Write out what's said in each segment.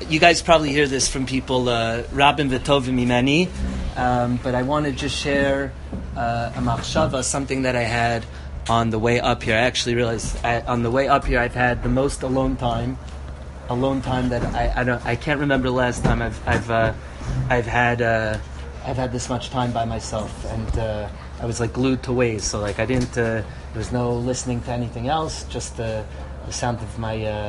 You guys probably hear this from people, Rabin V'tovim Imeni, but I want to just share a machshava, something that I had on the way up here. I actually realized on the way up here I've had the most alone time that I can't remember the last time I've had this much time by myself, and I was like glued to Waze, so like I didn't. There was no listening to anything else, just the sound of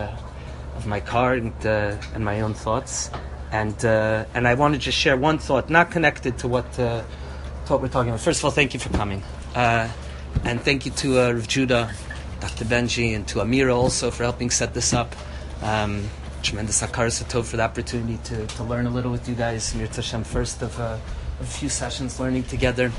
my car and my own thoughts, and I want to just share one thought, not connected to what we're talking about. First of all, thank you for coming, and thank you to Rav Judah, Dr. Benji, and to Amira also for helping set this up. Tremendous hakaras hatov for the opportunity to learn a little with you guys. Mir Tashem, first of a few sessions learning together.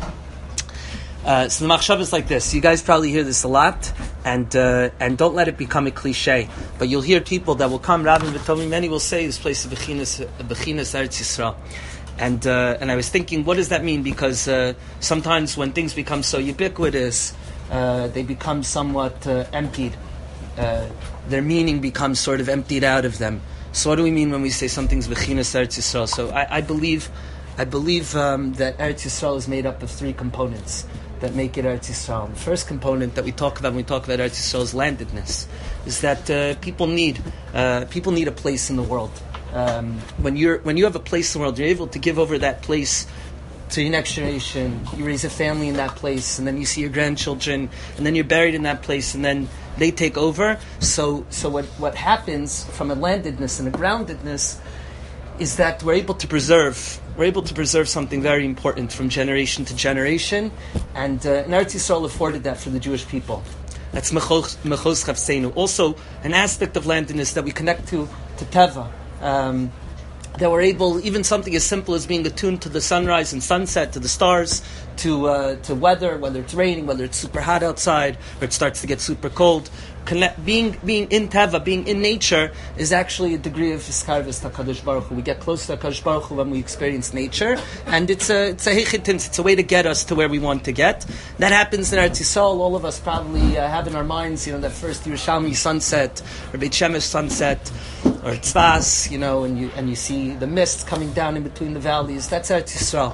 So the machshava is like this. You guys probably hear this a lot, and don't let it become a cliche. But you'll hear people that will come. Rabbi V'tovim Imeni will say this place is Bechinas Eretz Yisrael, and I was thinking, what does that mean? Because sometimes when things become so ubiquitous, they become somewhat emptied. Their meaning becomes sort of emptied out of them. So what do we mean when we say something's Bechinas Eretz Yisrael? So I believe that Eretz Yisrael is made up of three components that make it Eretz Yisrael. The first component that we talk about when we talk about Eretz Yisrael is landedness. Is that people need a place in the world. When you have a place in the world, you're able to give over that place to your next generation. You raise a family in that place, and then you see your grandchildren, and then you're buried in that place, and then they take over. So what happens from a landedness and a groundedness is that we're able to preserve something very important from generation to generation, and Eretz Yisrael afforded that for the Jewish people. That's Mechos Chavseinu. Also, an aspect of landedness that we connect to Teva. That we're able, even something as simple as being attuned to the sunrise and sunset, to the stars, to weather, whether it's raining, whether it's super hot outside, or it starts to get super cold. Being in Teva, being in nature, is actually a degree of Iskarvis to HaKadosh Baruch Hu. We get close to HaKadosh Baruch Hu when we experience nature, and it's a heichitins, it's a way to get us to where we want to get. That happens in Eretz Yisrael. All of us probably have in our minds, that first Yerushalmi sunset, or Beit Shemesh sunset, or Tzvas, and you see the mist coming down in between the valleys. That's Eretz Yisrael.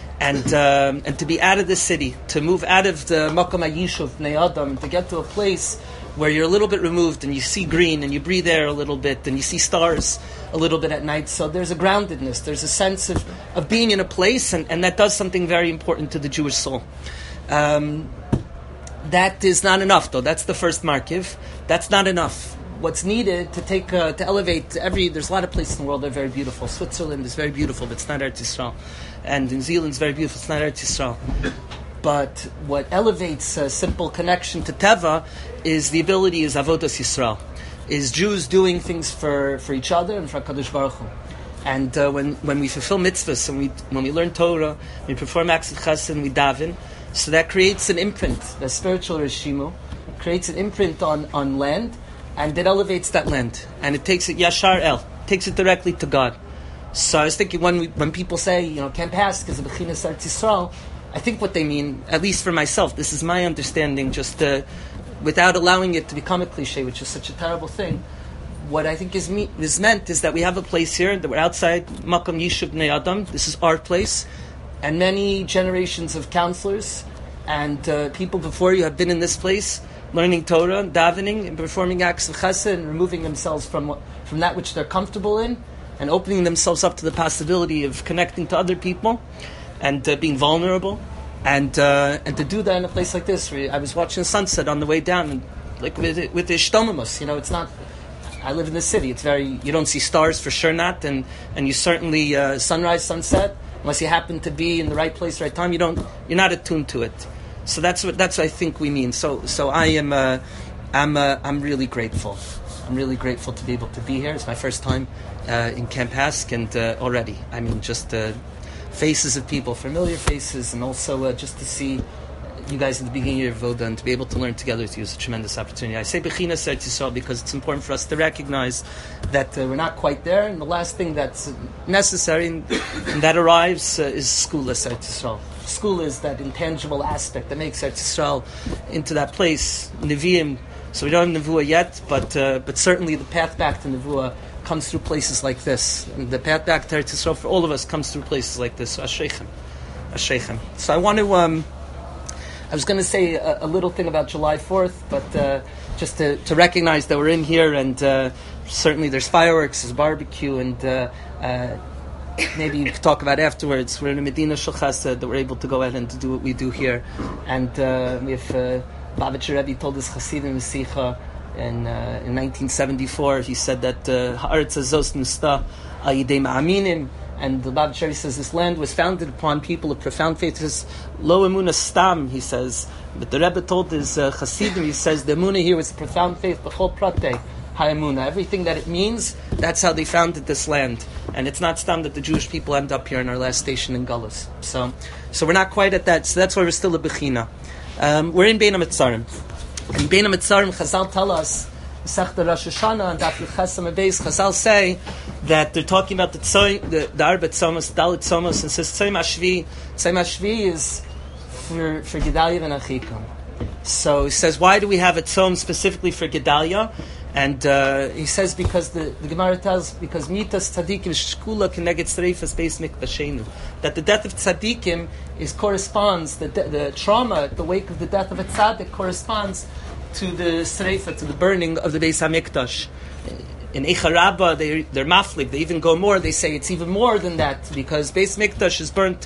And to be out of the city, to move out of the Makom HaYishuv, Bnei Adam, to get to a place where you're a little bit removed and you see green and you breathe air a little bit and you see stars a little bit at night. So there's a groundedness, there's a sense of being in a place, and that does something very important to the Jewish soul. That is not enough, though. That's the first markiv. That's not enough. What's needed to elevate there's a lot of places in the world that are very beautiful. Switzerland is very beautiful, but it's not Eretz Yisrael. And New Zealand is very beautiful, it's not Eretz Yisrael. But what elevates a simple connection to Teva is the ability, is Avodas Yisrael, is Jews doing things for each other and for HaKadosh Baruch Hu. And when we fulfill mitzvahs, and when we learn Torah, we perform acts of chesed, we daven, so that creates an imprint, the spiritual reshimu, creates an imprint on land, and it elevates that land, and it takes it Yashar El, takes it directly to God. So I was thinking, when people say, can't pass because of Bechinas Eretz Yisrael, I think what they mean, at least for myself, this is my understanding, just without allowing it to become a cliche, which is such a terrible thing. What I think is meant is that we have a place here, that we're outside Makom Yishuv Bnei Adam. This is our place, and many generations of counselors and people before you have been in this place, learning Torah, davening, and performing acts of chesed, and removing themselves from that which they're comfortable in, and opening themselves up to the possibility of connecting to other people, and being vulnerable, and to do that in a place like this. Where I was watching the sunset on the way down, and like with the Ishtomimus, it's not. I live in the city. It's you don't see stars for sure, not, and you certainly sunrise, sunset, unless you happen to be in the right place, right time. You're not attuned to it. So that's what I think we mean. So I'm really grateful. I'm really grateful to be able to be here. It's my first time in Camp Hask, and already, just faces of people, familiar faces, and also just to see you guys at the beginning of Voda and to be able to learn together with you is a tremendous opportunity. I say Bechinas Eretz Yisrael because it's important for us to recognize that we're not quite there, and the last thing that's necessary and that arrives is Skulas Eretz Yisrael. School is that intangible aspect that makes Eretz Yisrael into that place, Nevi'im. So we don't have Nevuah yet, but certainly the path back to Nevuah comes through places like this. And the path back to Eretz Yisrael for all of us comes through places like this. So Ashreichem. So I want to, I was going to say a little thing about July 4th, but just to recognize that we're in here, and certainly there's fireworks, there's barbecue, and maybe you could talk about afterwards. We're in a Medina Shel Chesed that we're able to go ahead and to do what we do here. And we have Lubavitcher Rebbe told us Hasidim Sicha in 1974. He said that Haaretz Azos Nusta Al Yidei Ma'aminim, and the Lubavitcher Rebbe says this land was founded upon people of profound faith. He says Lo Emunah Stam, he says. But the Rebbe told his Hasidim, he says the Emunah here was profound faith, B'chol Pratei Ha'emunah. Everything that it means, that's how they founded this land. And it's not stam that the Jewish people end up here in our last station in Gullus. So we're not quite at that. So that's why we're still a Bechina. We're in Bein HaMetzarim. In Bein HaMetzarim, Chazal tell us, Masechta Rosh Hashanah and Daf Yechesam Abeis, Chazal say that they're talking about the Arba Tzomos, Dalit Tzomos, and says Tzom Hashvi. Tzom Hashvi is for Gedalia and Achikam. So he says, why do we have a tzom specifically for Gedalia? And he says because the Gemara tells, because mitas tzadikim shkula keneged streifas beis mikdashenu, that the death of tzadikim corresponds, the trauma at the wake of the death of a tzaddik corresponds to the streifa, to the burning of the Beis HaMikdash. In Eicha Rabbah, they're maflig. They even go more. They say it's even more than that, because Beis Mikdash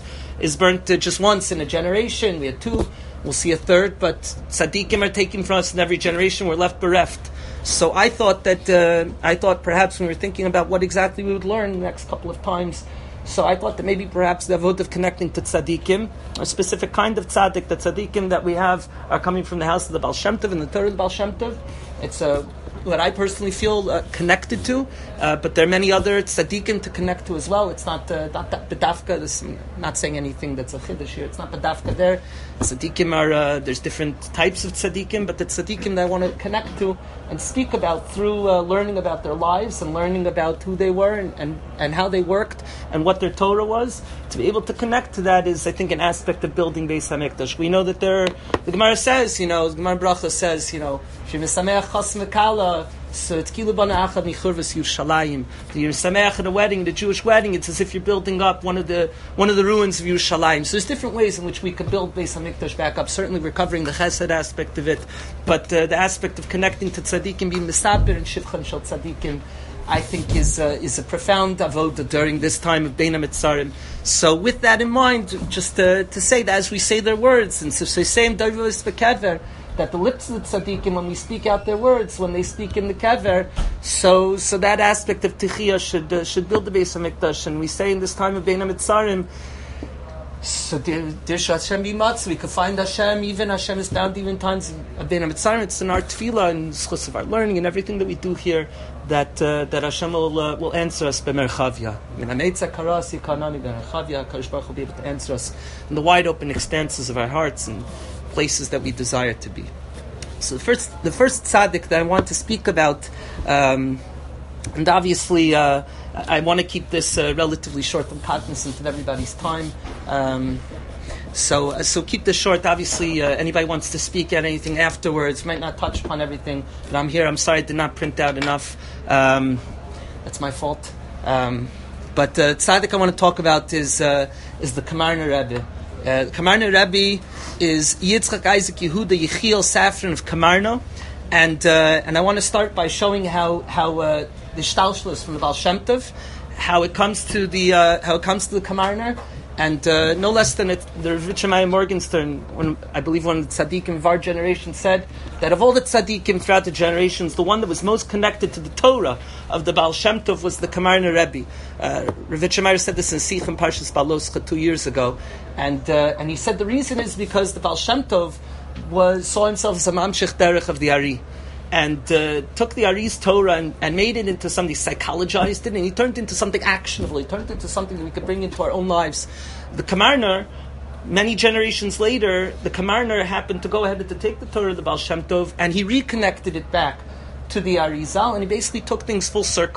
is burnt just once in a generation. We had two. We'll see a third, but tzaddikim are taken from us in every generation. We're left bereft. So I thought perhaps when we were thinking about what exactly we would learn the next couple of times, so I thought that maybe perhaps the avodah of connecting to tzaddikim, a specific kind of tzaddik, the tzaddikim that we have are coming from the house of the Baal Shem Tov and the Torah of the Baal Shem Tov. It's what I personally feel connected to, but there are many other tzaddikim to connect to as well. It's not bedafka. I'm not saying anything that's a chiddush here. It's not bedafka there. Tzaddikim are, there's different types of tzaddikim, but the tzaddikim that I want to connect to and speak about through learning about their lives and learning about who they were and how they worked and what their Torah was. To be able to connect to that is, I think, an aspect of building Beis HaMikdash. We know that the Gemara says, the Gemara Bracha says, Shemisameach chas mekala, so tkilu bana achad michurvas Yerushalayim. You're sameach at a wedding, the Jewish wedding. It's as if you're building up one of the ruins of Yerushalayim. So there's different ways in which we could build Beis HaMikdash back up. Certainly, we're covering the Chesed aspect of it, but the aspect of connecting to tzaddikim, being misaber and shivchan shel tzaddikim, I think is a profound avodah during this time of Bein HaMetzarim. So with that in mind, just to say that as we say their words, and so say in Davos Bekever, that the lips of the tzaddikim, when we speak out their words, when they speak in the kever, so that aspect of tichiyah should build the Beis HaMikdash. And we say in this time of Bein HaMetzarim, so there should Hashem be matz. We could find Hashem, even Hashem is found even times of Bein HaMetzarim. It's in our tefillah and schus of our learning and everything that we do here that Hashem will answer us b'merchavya. Kadosh Baruch will be able to answer us in the wide open expanses of our hearts and places that we desire to be. So the first tzaddik that I want to speak about, and obviously I want to keep this relatively short. I'm cognizant of everybody's time, so keep this short. Obviously, anybody wants to speak at anything afterwards might not touch upon everything, but I'm here. I'm sorry I did not print out enough. That's my fault. But the tzaddik I want to talk about is the Kamarna Rebbe. Kamarna Rebbe is Yitzchak Isaac Yehuda Yechiel Safran of Kamarna, and I want to start by showing how the shtalshlos from the Baal Shem Tov, how it comes to the Kamarna, and no less than the Rav Shemaiah Morgenstern, I believe one of the tzaddikim of our generation, said that of all the tzaddikim throughout the generations, the one that was most connected to the Torah of the Baal Shem Tov was the Kamarna Rebbe. Rav Shemaiah said this in Sichim Parshas Baloscha 2 years ago, and he said the reason is because the Baal Shem Tov saw himself as a mamshech derech of the Ari, and took the Ari's Torah and made it into something, psychologized it, and he turned it into something actionable. He turned it into something that we could bring into our own lives. The Kamarna, many generations later, the Kamarna happened to go ahead and to take the Torah of the Baal Shem Tov, and he reconnected it back to the Arizal, and he basically took things full circle.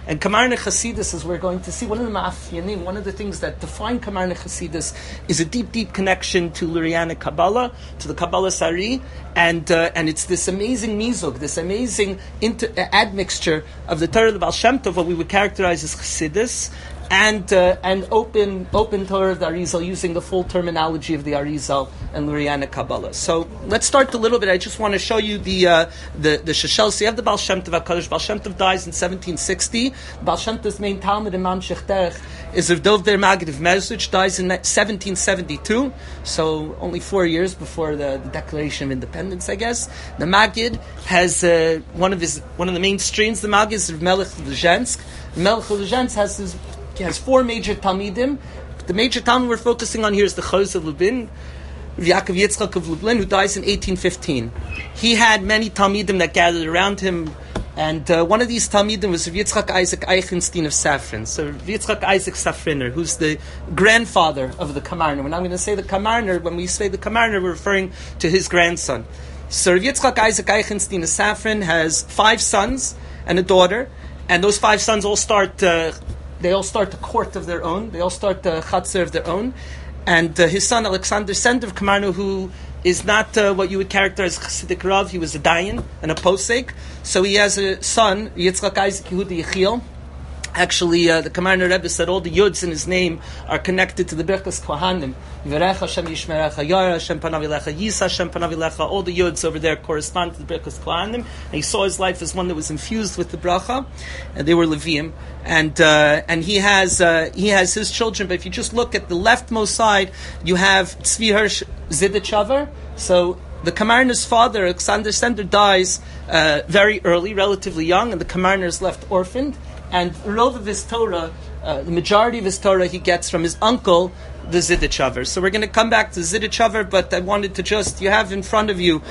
And Kamarna Chasidus, as we're going to see, one of the ma'afyanim, one of the things that define Kamarna Chasidus is a deep, deep connection to Lurianic Kabbalah, to the Kabbalah Sari, and it's this amazing mizug, this amazing admixture of the Torah of the Baal Shem Tov, what we would characterize as Chasidus, and open Torah of the Arizal, using the full terminology of the Arizal and Lurianic Kabbalah. So let's start a little bit. I just want to show you the Shashel. So you have the Baal Shem Tov HaKadosh. Baal Shem Tov dies in 1760. Baal Shem Tov's main Talmud in Mamshech Derech is Rav Dov Der Maggid of Mezrich, dies in 1772, so only 4 years before the Declaration of Independence, I guess. The Maggid has one of the main streams. The Maggid is Rav Melech of Lezhensk. Melech of Lezhensk has four major Talmidim. The major Talmud we're focusing on here is the Chos of Lublin, Yaakov Yitzchak of Lublin, who dies in 1815. He had many Talmidim that gathered around him, and one of these Talmidim was Rav Yitzchak Isaac Eichenstein of Safrin. So Rav Yitzchak Isaac Safriner, who's the grandfather of the Kamarner. When I'm going to say the Kamarner, when we say the Kamarner, we're referring to his grandson. So Rav Yitzchak Isaac Eichenstein of Safrin has 5 sons and a daughter, and those 5 sons all start the court of their own. They all start the chatzar of their own. And his son, Alexander Sender of Kamarno, who is not what you would characterize as Chassidic Rav, he was a dayan and a posek. So he has a son, Yitzchak Isaac Yehuda Yechiel. Actually, the Kamarner Rebbe said all the yuds in his name are connected to the Birkas Kohanim. Yivarecha Hashem Yishmerecha, Yara Hashem Panav Elecha, Yisa Hashem Panav Elecha. All the yuds over there correspond to the Birkas Kohanim. And he saw his life as one that was infused with the bracha, and they were Leviim. And he has his children. But if you just look at the leftmost side, you have Tzvi Hirsch Zidichaver. So the Kamarner's father, Alexander Sender, dies very early, relatively young, and the Kamarner is left orphaned. And Rov of his Torah, the majority of his Torah, he gets from his uncle, the Zidichaver. So we're going to come back to Zidichaver, but I wanted to you have in front of you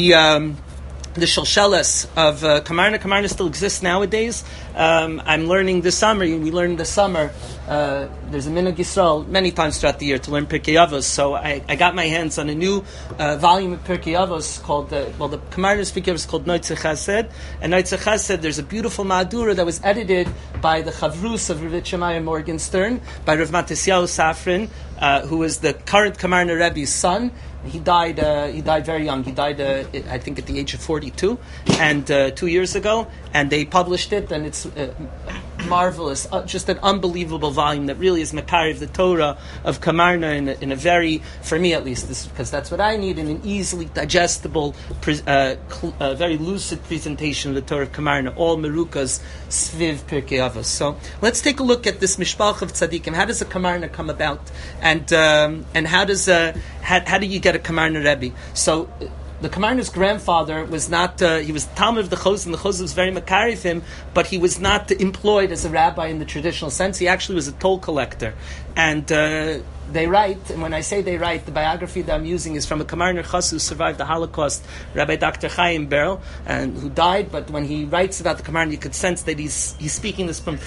the Shalsheles of Kamarna. Kamarna still exists nowadays. I'm learning this summer, we learned this summer, there's a Minhag Yisrael many times throughout the year to learn Pirkei Avos. So I got my hands on a new volume of Pirkei Avos called, the Kamarna's Pirkei Avos is called Noitze Chesed. And Noitze Chesed, there's a beautiful Ma'adura that was edited by the Chavrus of Rav Shemaiah Morgenstern, by Rav Matisyahu Safrin, who was the current Kamarna Rebbe's son. He died very young. He died, I think, at the age of 42, and 2 years ago. And they published it, and it's marvelous, just an unbelievable volume that really is Makari of the Torah of Kamarna in a very, for me at least, because that's what I need, in an easily digestible, very lucid presentation of the Torah of Kamarna, all Merukas Sviv Pirkei Avos. So let's take a look at this Mishpach of Tzadikim. How does a Kamarna come about, and how do you get a Kamarna Rebbe? So the Kamarna's grandfather was not, he was Talmud of the Chos, and the Chos was very makari of him, but he was not employed as a rabbi in the traditional sense. He actually was a toll collector. And they write, and when I say they write, the biography that I'm using is from a Kamarna Chos who survived the Holocaust, Rabbi Dr. Chaim Berl, and who died, but when he writes about the Kamarna, you could sense that he's speaking this from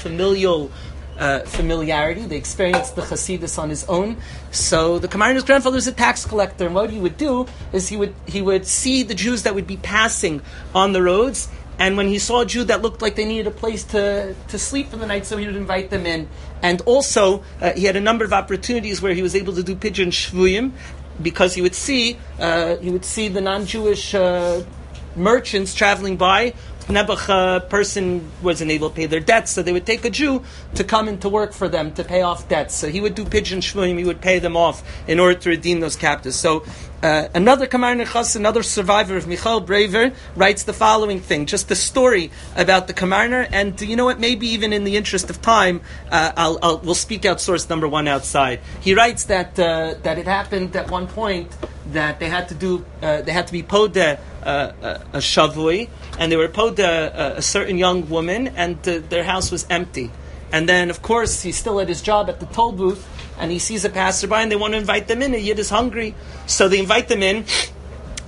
familiarity. They experienced the Hasidus on his own. So the Kamarna's grandfather was a tax collector, and what he would do is he would see the Jews that would be passing on the roads, and when he saw a Jew that looked like they needed a place to sleep for the night, so he would invite them in. And also, he had a number of opportunities where he was able to do pidyon shvuyim, because he would see the non-Jewish merchants traveling by. Nebuch person wasn't able to pay their debts, so they would take a Jew to come in to work for them to pay off debts. So he would do pidyon shvuyim, he would pay them off in order to redeem those captives. So another Kamarna Chas, another survivor of Michael Braver, writes the following thing, just the story about the Kamarna, and you know what, maybe even in the interest of time, we'll speak out source number 1 outside. He writes that it happened at one point that they had to be podeh a shavui, and they were podeh a certain young woman, and their house was empty. And then, of course, he's still at his job at the toll booth, and he sees a passerby, and they want to invite them in. A Yid is hungry, so they invite them in.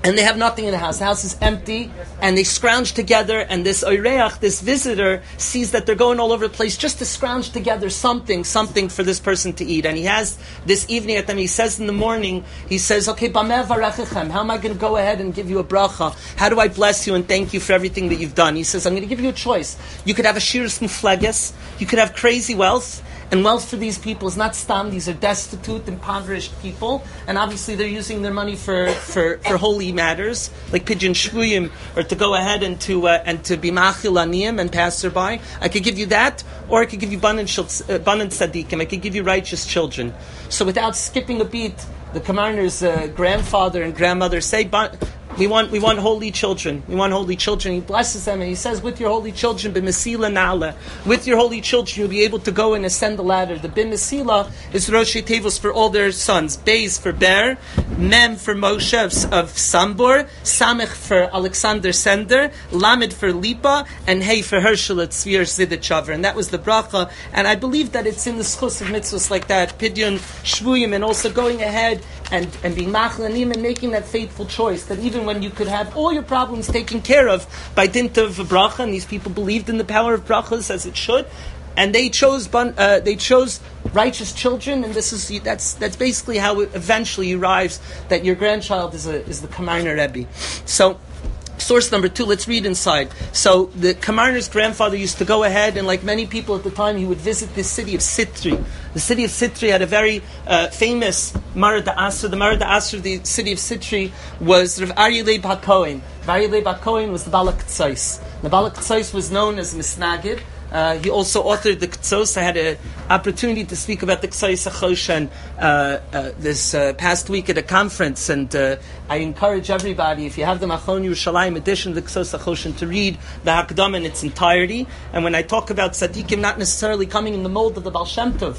and they have nothing in the house. The house is empty, and they scrounge together, and this oireach, this visitor, sees that they're going all over the place just to scrounge together something for this person to eat. And he has this evening at them, he says in the morning, he says, okay, b'meh varechechem, how am I going to go ahead and give you a bracha? How do I bless you and thank you for everything that you've done? He says, I'm going to give you a choice. You could have a shiras mufleges, you could have crazy wealth, and wealth for these people is not stam. These are destitute, impoverished people, and obviously they're using their money for holy matters, like pidyon shvuyim, or to go ahead and to be machil aniyim and passerby. I could give you that, or I could give you abundant tzaddikim. I could give you righteous children. So without skipping a beat, the commander's grandfather and grandmother say, we want holy children. We want holy children. He blesses them and he says, with your holy children, b'mesila na'ala. With your holy children, you'll be able to go and ascend the ladder. The b'mesila is Rosh Tevos for all their sons. Beis for Ber, Mem for Moshe of Sambor, Samech for Alexander Sender, Lamed for Lipa, and Hey for Hershel at Tzvir Zidichaver. And that was the bracha. And I believe that it's in the schus of mitzvahs like that, Pidyon Shvuyim, and also going ahead and being machlanim and making that faithful choice, that even when you could have all your problems taken care of by dint of a bracha, and these people believed in the power of brachas as it should, and they chose righteous children, and that's basically how it eventually arrives that your grandchild is the Kamarner Rebbe. So, source number 2, let's read inside. So the Kamarner's grandfather used to go ahead, and like many people at the time, he would visit this city of Sitri. The city of Sitri had a very famous Marad Asr. The Marad Asr of the city of Sitri was Rav Aryeh Leib HaKohen. Rav Aryeh Leib HaKohen was the Balak Tzais. The Balak Tzais was known as Misnagid. He also authored the K'tzos. I had an opportunity to speak about the K'tzos HaChoshen this past week at a conference, and I encourage everybody, if you have the Machon Yerushalayim edition of the K'tzos HaChoshen, to read the Hakdama in its entirety. And when I talk about tzaddikim not necessarily coming in the mold of the Baal Shem Tov,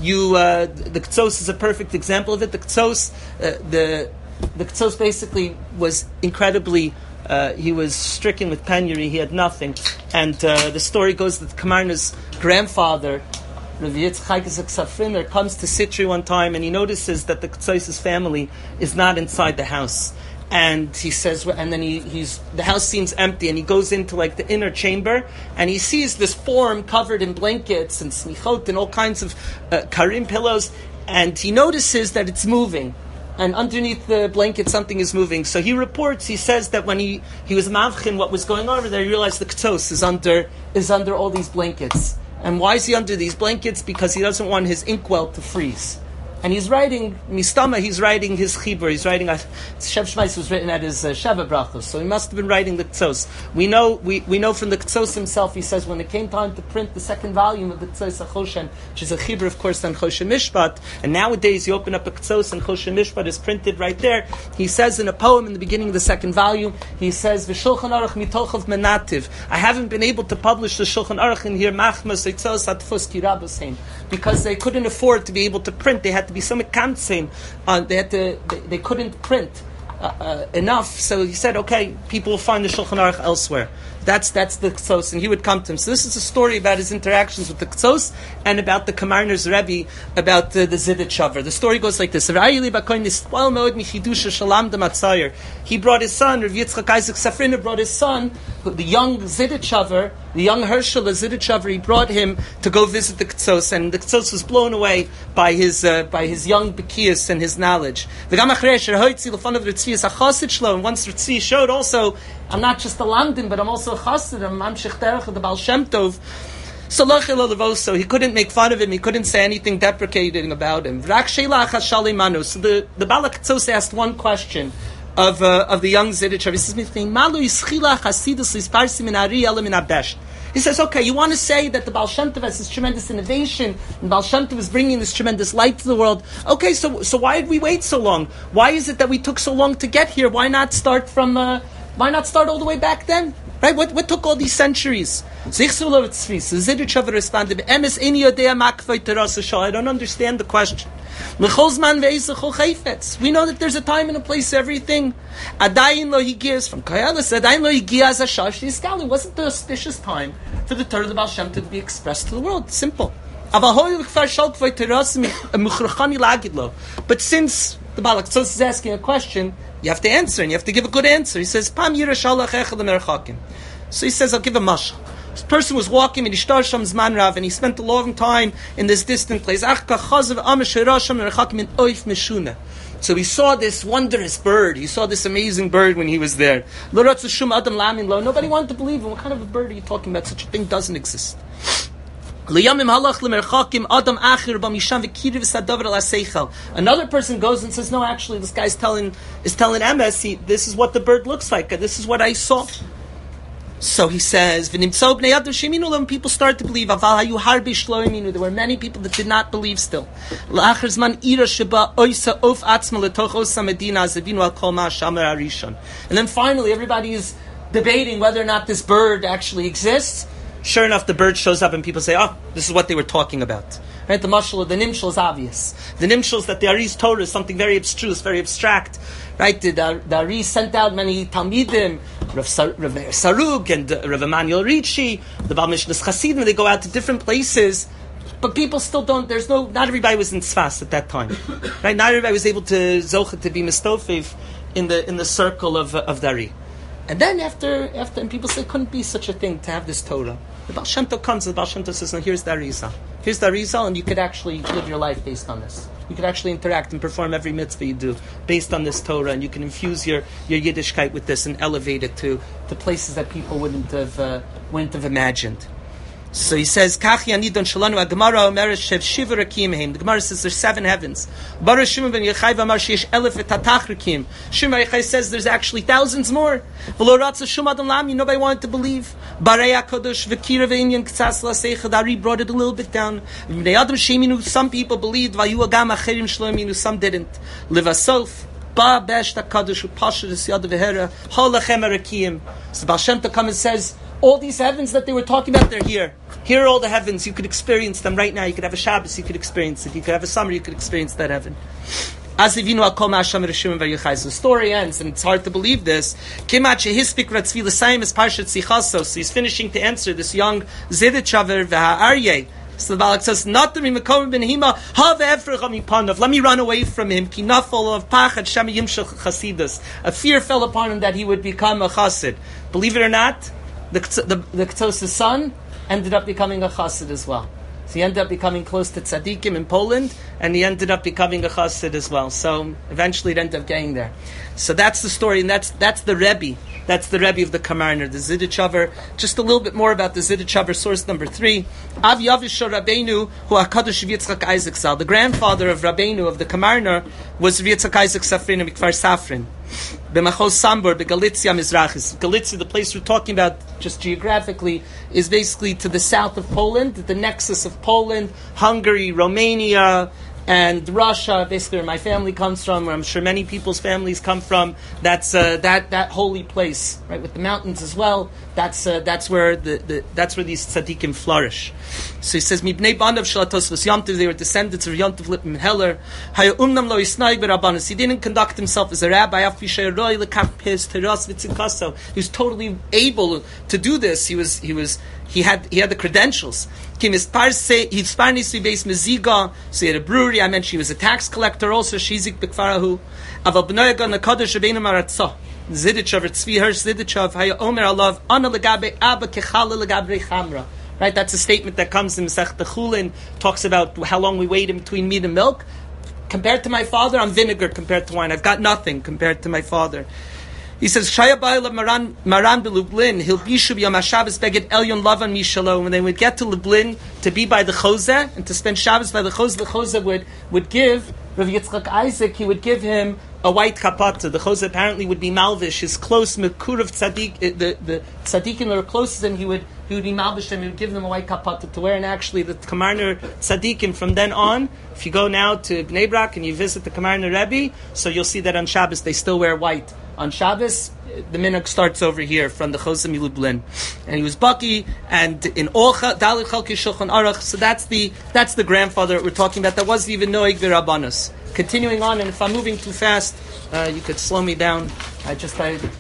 the K'tzos is a perfect example of it. The K'tzos, the K'tzos basically was incredibly. He was stricken with penury. He had nothing, and the story goes that Kamarner's grandfather, Rav Yitzchak Safriner, comes to Sitri one time, and he notices that the K'tzos' family is not inside the house, and he says, and then the house seems empty, and he goes into like the inner chamber, and he sees this form covered in blankets and smichot and all kinds of karim pillows, and he notices that it's moving. And underneath the blanket, something is moving. So he says that when he was mavchin what was going on over there, he realized the k'tzos is under all these blankets. And why is he under these blankets? Because he doesn't want his inkwell to freeze. And he's writing, Mistama, he's writing his chibur, he's writing, Shev Shmais was written at his Sheva Brachos, so he must have been writing the K'tzos. We know from the K'tzos himself, he says, when it came time to print the second volume of the K'tzos HaChoshen, which is a chibur, of course, on Choshen Mishpat, and nowadays you open up a K'tzos and Choshen Mishpat is printed right there, he says in a poem in the beginning of the second volume, he says, V'shulchan Aruch mitochav menativ, I haven't been able to publish the Shulchan Aruch in here, Machmas K'tzos Atfus Kirabashein, because they couldn't afford to be able to print, they had to be some kansen, they couldn't print enough, so he said, okay, people will find the Shulchan Aruch elsewhere. That's the K'tzos, and he would come to him. So this is a story about his interactions with the K'tzos and about the Kamarner's Rebbe, about the Zidit Shavar. The story goes like this. He brought his son, Rav Yitzchak Isaac Safriner brought his son, the young Zidit Shavar, the young Hershel Zidit Shavar, he brought him to go visit the K'tzos, and the K'tzos was blown away by his young Bekias and his knowledge. And once Ritzi showed also, I'm not just a Lamdim, but I'm also a Chassid, I'm Mamshech Derech of the Baal Shem Tov. So he couldn't make fun of him, he couldn't say anything deprecating about him. So the Balak Tzos asked one question of the young Zidit. He says, okay, you want to say that the Baal Shem Tov has this tremendous innovation, and Baal Shem Tov is bringing this tremendous light to the world. Okay, so why did we wait so long? Why is it that we took so long to get here? Why not start all the way back then? Right? What took all these centuries? I don't understand the question. We know that there's a time and a place for everything. From Kayalis, it wasn't the auspicious time for the Torah of the Baal Shem to be expressed to the world. Simple. But since The Balak Tzos is asking a question, you have to answer, and you have to give a good answer. He says, Pam yirashalach echad merchakim. So he says, I'll give a mashal. This person was walking in Ishtar Sham's Manrav, and he spent a long time in this distant place. So he saw this wondrous bird. He saw this amazing bird when he was there. Nobody wanted to believe him. What kind of a bird are you talking about? Such a thing doesn't exist. Another person goes and says, no, actually, this guy's telling MS, this is what the bird looks like. This is what I saw. So he says, people start to believe. There were many people that did not believe still. And then finally, everybody is debating whether or not this bird actually exists. Sure enough, the bird shows up and people say, oh, this is what they were talking about. Right? The mashal, the nimshal is obvious. The nimshal is that the Ari's Torah is something very abstruse, very abstract. Right? The Ari sent out many Talmidim, Rav Sarug and Rav Emanuel Ricci, the Baal Mishnas Chasidim, they go out to different places, but people still don't, not everybody was in Tzfas at that time. Right? Not everybody was able to zocha to be mistofev in the circle of the Ari. And then after, and people say, couldn't be such a thing to have this Torah. The Baal Shem Tov comes, the Baal Shem Tov says, no, here's the Arizal. Here's the Arizal, and you could actually live your life based on this. You could actually interact and perform every mitzvah you do based on this Torah, and you can infuse your Yiddishkeit with this and elevate it to places that people wouldn't have imagined. So he says, Kachi anidon shalanu Gemara omeres shev shiva rakim heim. The Gemara says there's 7 heavens. Baruch Shimon ben Yochai v'amar sheish elef etatach rakim. Shimon ben Yochai says there's actually thousands more. V'lo ratza shum adam lami. Nobody wanted to believe. Barei HaKadosh v'kira v'inyan k'tzas l'aseicha. The Ari brought it a little bit down. V'nei adam sheminu. Some people believed. V'ayu agam acherim shloiminu. Some didn't. Livasof. Ba besh HaKadosh u'pasher esyad v'hera. Hol lechem arakim. So Baal Shem Tov comes and says, all these heavens that they were talking about, they're here. Here are all the heavens. You could experience them right now. You could have a Shabbos, you could experience it. You could have a summer, you could experience that heaven. As if you know, the story ends, and it's hard to believe this. So he's finishing to answer this young Zidichaver v'ha'aryeh. So the Balak says, not the Rimakom ben Hima, let me run away from him. A fear fell upon him that he would become a chassid. Believe it or not, the Ktos's son ended up becoming a chassid as well. So he ended up becoming close to tzaddikim in Poland, and he ended up becoming a chassid as well. So eventually it ended up getting there. So that's the story, and that's the Rebbe. That's the Rebbe of the Kamarner, the Zidichaver. Just a little bit more about the Zidichaver, source number 3. Av Yavisha Rabbeinu, who HaKadosh Yitzchak Isaac Zal. The grandfather of Rabbeinu, of the Kamarner, was Yitzchak Isaac Safrin of Kfar Safrin. B'machos Sambor, Begalitzia Mizrachis. Galitzia, the place we're talking about, just geographically, is basically to the south of Poland, the nexus of Poland, Hungary, Romania, and Russia, basically where my family comes from, where I'm sure many people's families come from. That's that holy place, right, with the mountains as well. That's where that's where these tzaddikim flourish. So he says, "Mibnei bandav shalatos v'yamtiv." They were descendants of Yontiv Lippman Heller. Hayumnam lo isnaig b'rabbanos. He didn't conduct himself as a rabbi. He was totally able to do this. He had the credentials. So he had a brewery. I mentioned he was a tax collector also. Shizik b'kfarahu. Aval b'noyaga nakadosh rabbeinu maratzah. Zidichav, Tzvi Hirsch Zidichav, Haya Omer Alav, Ana legabe Abba kechala legabe chamra. Right, that's a statement that comes in Masech Chulin, talks about how long we wait in between meat and milk. Compared to my father, I'm vinegar compared to wine. I've got nothing compared to my father. He says, Shaya Ba'il of Maran beLublin, Hilbishu b'Yom HaShabbos beged Elyon Lavan Mishalo. When they would get to Lublin to be by the Chozeh and to spend Shabbos by the Chozeh would give Rav Yitzchak Isaac, he would give him a white kapata. The Chozeh apparently would be malvish, his close mekur of tzaddik, the tzaddikim that were closest to him, he would be malvish them, he would give them a white kapata to wear. And actually the Kamarner tzaddikim from then on, if you go now to Bnei Brak and you visit the Kamarner Rebbe, so you'll see that on Shabbos they still wear white. On Shabbos, the minhag starts over here from the Chozeh Milublin, and he was Baki, and in Olcha Dalit Chalki Shulchan Aruch. So that's the grandfather that we're talking about. That wasn't even Noig v'Rabbanos. Continuing on, and if I'm moving too fast, you could slow me down. I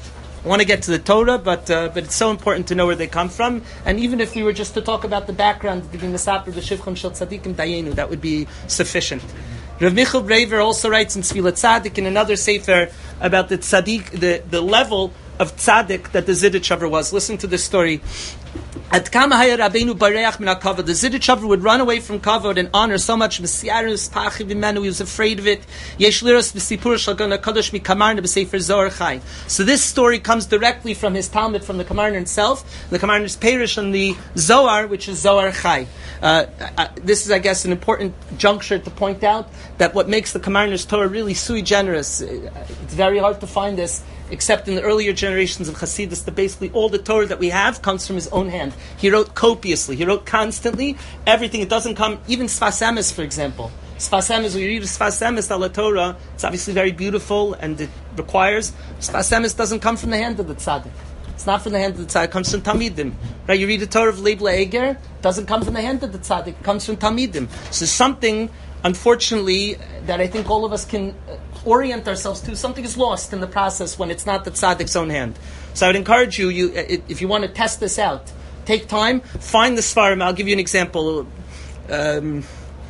I want to get to the Torah, but it's so important to know where they come from. And even if we were just to talk about the background, the Mesaper, the Shivchon Shel Tzadikim Dayenu, that would be sufficient. Rav Michal Brever also writes in Tfilat Tzadik in another sefer about the tzaddik, the level of tzaddik that the Zidichover was. Listen to this story. At Kama Haya Rabbeinu Bareach Min HaKavod, the Zidichover would run away from kavod and honor so much. Mesiarus Pachiv Imenu, he was afraid of it. Yesh Liros B'Sipur Shalgon HaKadosh Mi Kamarna B'Sefer Zohar Chai. So this story comes directly from his Talmud, from the Kamarna himself. The Kamarna's Perish on the Zohar, which is Zohar Chai. This is, I guess, an important juncture to point out that what makes the Kamarna's Torah really sui generis. It's very hard to find this, except in the earlier generations of Hasidus, that basically all the Torah that we have comes from his own hand. He wrote copiously. He wrote constantly. Everything, it doesn't come, even Sfas Emes, for example. Sfas Emes, when you read Sfas Emes ala Torah, it's obviously very beautiful and it requires. Sfas Emes doesn't come from the hand of the tzaddik. It's not from the hand of the tzaddik, it comes from Talmidim. Right? You read the Torah of Leib Le'eger, doesn't come from the hand of the tzaddik, it comes from Talmidim. So something, unfortunately, that I think all of us can orient ourselves to, something is lost in the process when it's not the tzaddik's own hand. So I would encourage you, if you want to test this out, take time, find the Svarim. I'll give you an example. Blushev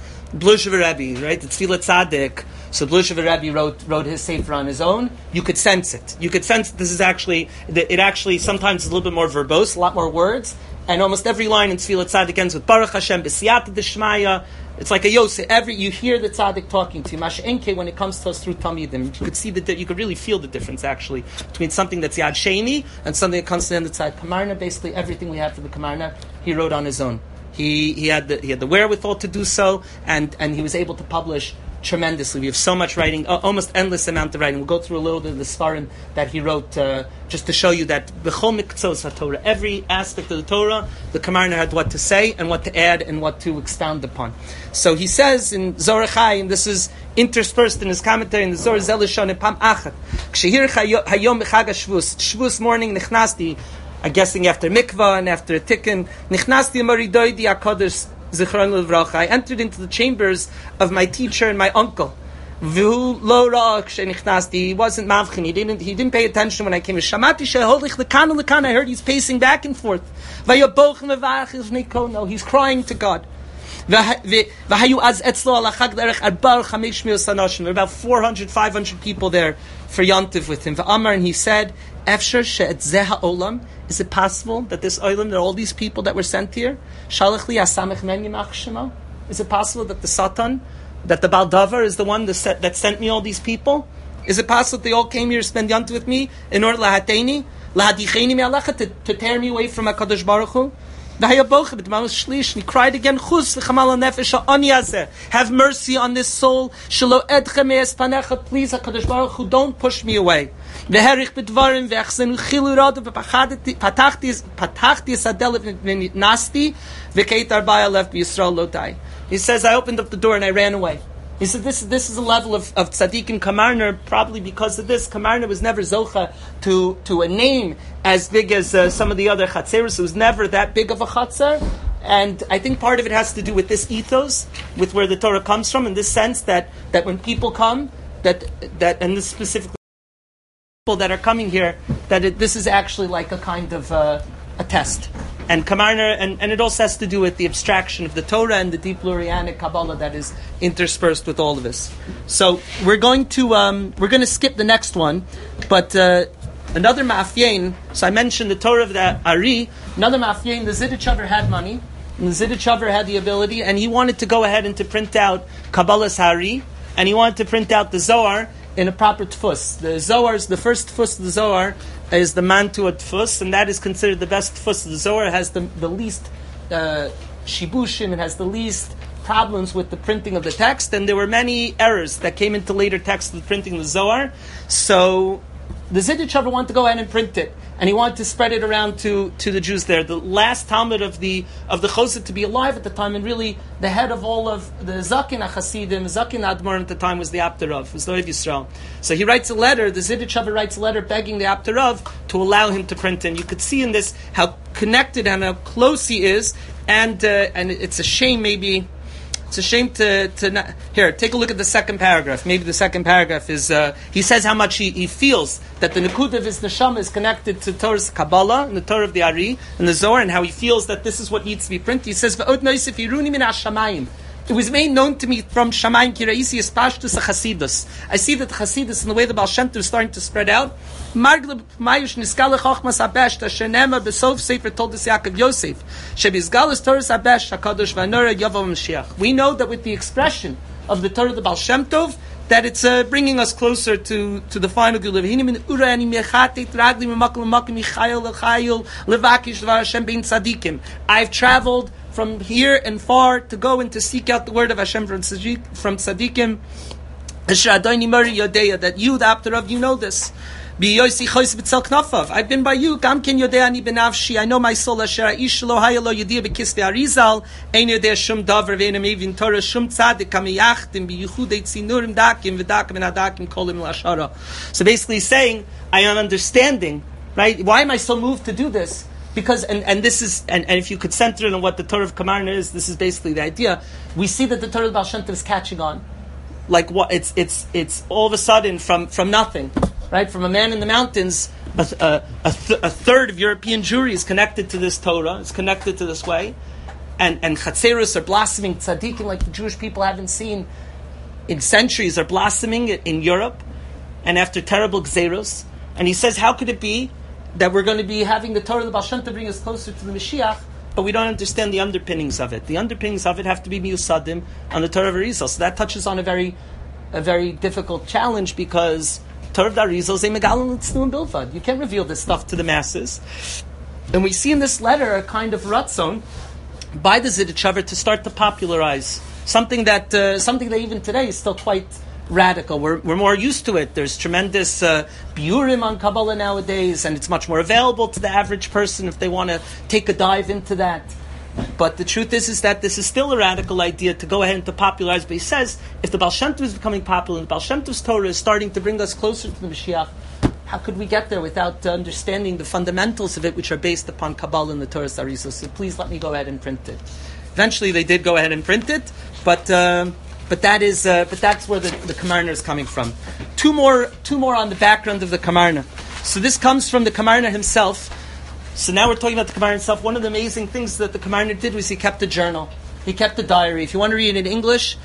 Rebbe, right? It's Tfilat Tzaddik. So Blushev Rebbe wrote his sefer on his own. You could sense it. You could sense this is actually, it actually sometimes is a little bit more verbose, a lot more words, and almost every line in Tfilat Tzaddik ends with Baruch Hashem B'Siyata D'Shmaya. It's like a Yosef. You hear the tzaddik talking to you. Mash Enke, when it comes to us through Talmidim, you could see you could really feel the difference actually between something that's Yad Sheni and something that comes to the end of the tzad. Kamarna, basically everything we have for the Kamarna, he wrote on his own. He had the wherewithal to do so, and he was able to publish tremendously. We have so much writing, almost endless amount of writing. We'll go through a little bit of the Svarim that he wrote just to show you that B'chol Miktzos HaTorah, every aspect of the Torah, the Kamarna had what to say and what to add and what to expound upon. So he says in Zohar Chai, and this is interspersed in his commentary in the Zohar Zelishon Pam Achat, K'shehir Hayom B'chag HaShavus, Shavuos morning Nichnasti, I'm guessing after mikvah and after a tikkun, Nichnasti Maridoidi HaKadosh Zichron Levracha. I entered into the chambers of my teacher and my uncle. V'hu lo ra'ak shenichnasti. He wasn't mavchin. He didn't pay attention when I came. Shamati sheholich lekan lekan. I heard he's pacing back and forth. Vayabochem mevachiv nikono. He's crying to God. V'hayu az etzlo alachag derech arbar chamesh mios hanashim. There were about 400, 500 people there for Yontiv with him. V'amar, and he said, Efshar she'et zeh ha'olam. Is it possible that this olam, that all these people that were sent here, Shalach li asamech men yimach shemo? Is it possible that the Satan, that the Baldavar is the one that sent me all these people? Is it possible that they all came here to spend Yontif with me in order lahadicheni me'alecha, to tear me away from HaKadosh Baruch Hu? And he cried again, have mercy on this soul. Please, HaKadosh Baruch Hu, don't push me away. He says, I opened up the door and I ran away. He said, this is a level of tzaddikim Kamarna. Probably because of this, Kamarna was never zocha to a name as big as some of the other chatzeros. It was never that big of a chatzer. And I think part of it has to do with this ethos, with where the Torah comes from, in this sense that when people come, that and this specifically people that are coming here, this is actually like a kind of a test. And Kamarna, and it also has to do with the abstraction of the Torah and the deep Lurianic Kabbalah that is interspersed with all of this. So we're going to skip the next one, but another ma'afyein. So I mentioned the Torah of the Ari. Another ma'afyein. The Zidichover had money, and the Zidichover had the ability, and he wanted to go ahead and to print out Kabbalah's Hari, and he wanted to print out the Zohar in a proper tfus. The Zohar's, the first tfus of the Zohar is the Mantua tfus, and that is considered the best tfus of the Zohar. It has the least shibushim, it has the least problems with the printing of the text, and there were many errors that came into later texts of the printing of the Zohar. So the Zidichover wanted to go ahead and print it, and he wanted to spread it around to the Jews there. The last Talmud of the Chosid to be alive at the time, and really the head of all of the Zakin HaChasidim, Zakin Admor at the time, was the Apter was the Ohev Yisrael. So he writes a letter, the Zidichover writes a letter begging the Apter to allow him to print it. And you could see in this how connected and how close he is, and it's a shame maybe. It's a shame to not... Here, take a look at the second paragraph. Maybe the second paragraph is... he says how much he feels that the Nikud of his neshama is connected to Torah's Kabbalah and the Torah of the Ari and the Zohar, and how he feels that this is what needs to be printed. He says, "V'od noisif iruni min hashamayim." It was made known to me from Shamayim Kiraisi as Pashtus Chasidus. I see that the Chasidus and the way the Baal Shem Tov is starting to spread out. Margleb Mayush Niskale Chochmas Habesh Tashenema Besof Sefer Toldos Yaakov Yosef Shebizgalus Torah Habesh Hakadosh V'Anora Yavav Mashiach. We know that with the expression of the Torah of the Baal Shem Tov, that it's bringing us closer to the final Gula. I've traveled from here and far to go and to seek out the word of Hashem from Tzadikim. That you, the Apter of, you know this. I've been by you. I know my soul. So basically saying, I am understanding, right? Why am I so moved to do this? Because, and this is, and if you could center it on what the Torah of Kamarna is, this is basically the idea. We see that the Torah of Baal Shem Tov is catching on. Like what, it's all of a sudden from nothing, right? From a man in the mountains, a third of European Jewry is connected to this Torah, it's connected to this way. And Chatzeros are blossoming, tzaddikim like the Jewish people haven't seen in centuries are blossoming in Europe, and after terrible gzeros. And he says, how could it be that we're going to be having the Torah of the Baal Shem Tov bring us closer to the Mashiach, but we don't understand the underpinnings of it. The underpinnings of it have to be miyusadim on the Torah of Arizal. So that touches on a very difficult challenge, because Torah of Arizal is a megalon tznuim bilvad. You can't reveal this stuff to the masses. And we see in this letter a kind of ratzon by the Zidichaver to start to popularize something that even today is still quite radical. We're more used to it. There's tremendous biurim on Kabbalah nowadays, and it's much more available to the average person if they want to take a dive into that. But the truth is that this is still a radical idea to go ahead and to popularize. But he says, if the Baal Shem Tov is becoming popular, and the Baal Shem Tov's Torah is starting to bring us closer to the Mashiach, how could we get there without understanding the fundamentals of it, which are based upon Kabbalah and the Torah Arizal? So please let me go ahead and print it. Eventually, they did go ahead and print it, but that's where the Kamarna is coming from. Two more on the background of the Kamarna. So this comes from the Kamarna himself. So now we're talking about the Kamarna himself. One of the amazing things that the Kamarna did was he kept a journal. He kept a diary. If you want to read it in English,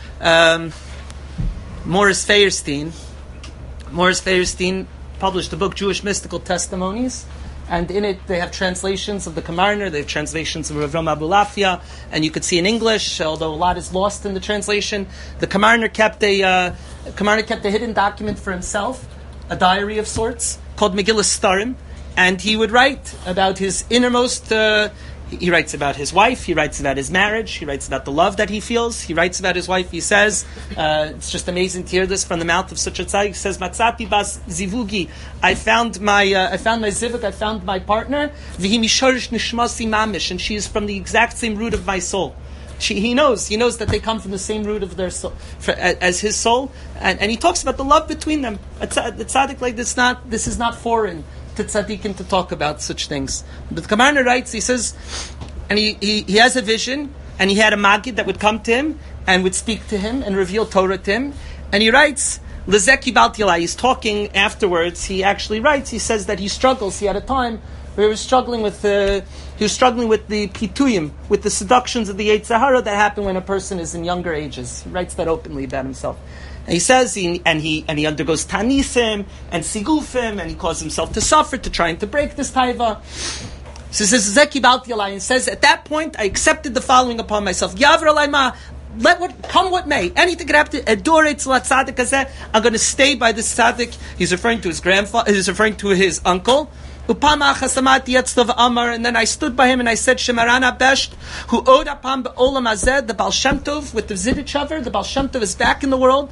Morris Feierstein published the book Jewish Mystical Testimonies. And in it, they have translations of the Kamarna, they have translations of Rav Ram Abulafia, and you could see in English, although a lot is lost in the translation. The Kamarna kept a hidden document for himself, a diary of sorts, called Megillah Starim, and he would write about his innermost. He writes about his wife, he writes about his marriage, he writes about the love that he feels, he writes about his wife, he says, it's just amazing to hear this from the mouth of such a tzaddik. He says, Matzati bas zivugi, I found my zivug, I found my partner, v'hi mishorish nishmasi mamish, and she is from the exact same root of my soul. He knows that they come from the same root of their soul, as his soul, and he talks about the love between them. The tzaddik, like this is not foreign to tzaddikim to talk about such things. But the Kamarna writes, he says, and he has a vision, and he had a Magid that would come to him and would speak to him and reveal Torah to him. And he writes, Lezeki Baltilai, he's talking afterwards, he actually writes, he says that he struggles. He had a time where he was struggling with the pituyim, with the seductions of the Yetzer Hara that happen when a person is in younger ages. He writes that openly about himself. And he says, he undergoes tanisim and sigufim, and he causes himself to suffer, to trying to break this taiva. So he says, Zeki Balti and says, at that point, I accepted the following upon myself. Yavra Laima, come what may. Anything could happen. I'm going to stay by this tzaddik. He's referring to his grandfather, he's referring to his uncle. And then I stood by him and I said, Shemarana Besht, who owed upon Olam Hazeh, the Baal Shem Tov, with the Zidichaver, the Baal Shem Tov is back in the world.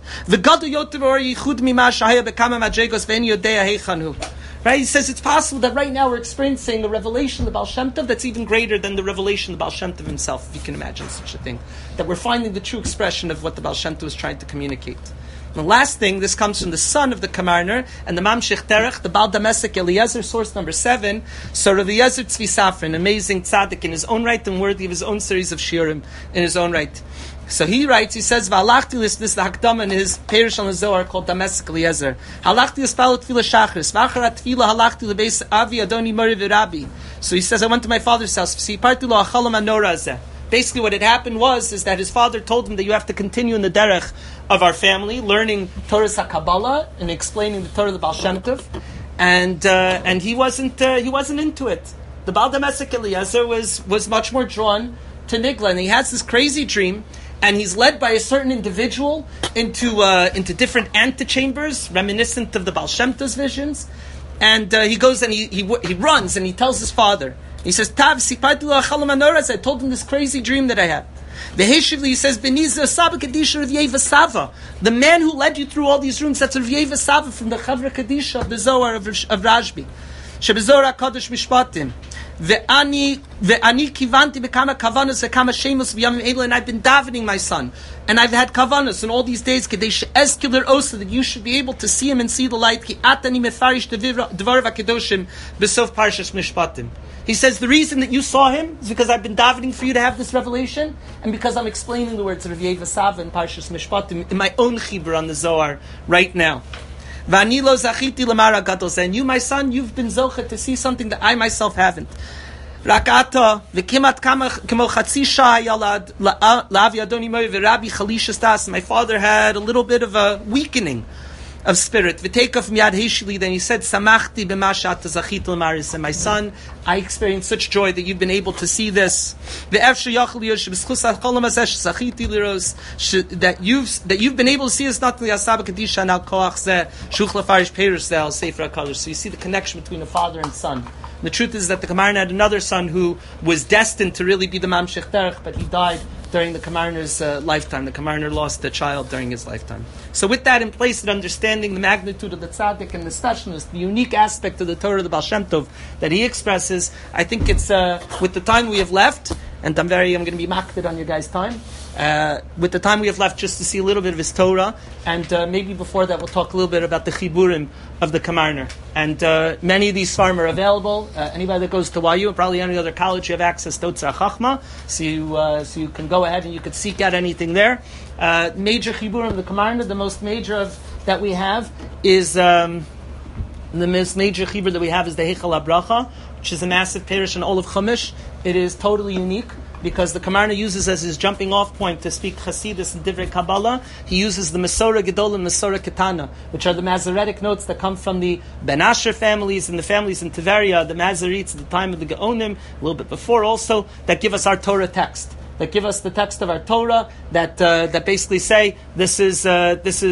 Right? He says it's possible that right now we're experiencing a revelation of the Baal Shem Tov that's even greater than the revelation of the Baal Shem Tov himself, if you can imagine such a thing. That we're finding the true expression of what the Baal Shem Tov is trying to communicate. The last thing, this comes from the son of the Kamarner and the Mamshech Terech, the Baal Damesek Eliezer, source number 7. So Rav Eliezer Tzvi Safran, amazing tzaddik in his own right and worthy of his own series of shiurim in his own right. So he writes, he says, "V'halachti lis," this is the Hakdama in his Perish on the Zohar called Damascus Eliezer. "Halachti lispal tefillah shachris, v'achar tefillah halachti lebeis avi adoni mori v'rabi." So he says, I went to my father's house. Siparti lo achalam anora zeh. Basically, what had happened is that his father told him that you have to continue in the derech of our family, learning Torah HaKabbalah and explaining the Torah of the Baal Shem Tov, and he wasn't into it. The Baal Damascus Eliezer was much more drawn to Nigla, and he has this crazy dream. And he's led by a certain individual into different antechambers, reminiscent of the Baal Shem Tov's visions. And he goes and he runs and he tells his father. He says, "Tav sipatu achalam anoras." I told him this crazy dream that I had. V'heshivli, he says, "Beniza Saba Kadisha Rav Yeva Sava." The man who led you through all these rooms, that's Rav Yeva Sava from the Chavra Kadisha of the Zohar of Rashbi. Shebezor HaKadosh Mishpatim. Ve'ani kivanti bekama kavanas ve'kama shemus v'yamim elu, and I've been davening, my son, and I've had kavanas in all these days kadesh eskuler osa, that you should be able to see him and see the light. Ki atani mefarish devar v'kedoshim b'sof parshas mishpatim. He says the reason that you saw him is because I've been davening for you to have this revelation, and because I'm explaining the words of Rav Yeva Sava and Parshas Mishpatim in my own chibur on the Zohar right now. And you, my son, you've been zocha to see something that I myself haven't. My father had a little bit of a weakening of spirit. Then he said, and my son, I experienced such joy that you've been able to see this. That you've been able to see this not only so you see the connection between a father and son. And the truth is that the Kamarna had another son who was destined to really be the Mamshech Derech, but he died during the Kamarna's lifetime. The Kamarna lost a child during his lifetime. So with that in place, and understanding the magnitude of the tzaddik and the specialness, the unique aspect of the Torah of the Baal Shem Tov that he expresses, I think it's with the time we have left, and I'm going to be makbid on your guys' time. With the time we have left, just to see a little bit of his Torah, and maybe before that we'll talk a little bit about the chiburim of the Kamarner. And many of these farm are available. Anybody that goes to YU, and probably any other college, you have access to Otzar Chachma, so you can go ahead and you can seek out anything there. Major chiburim of the Kamarner, the most major of that we have is the most major chibur that we have is the Heichal HaBracha, which is a massive parish in all of Chumash. It is totally unique, because the Kamarna uses as his jumping off point to speak Chasidus and Divrei Kabbalah. He uses the Mesorah Gedol and Mesorah Ketana, which are the Masoretic notes that come from the Ben Asher families and the families in Tiveria, the Masoretes at the time of the Geonim, a little bit before also, that give us our Torah text. That give us the text of our Torah that basically say this is where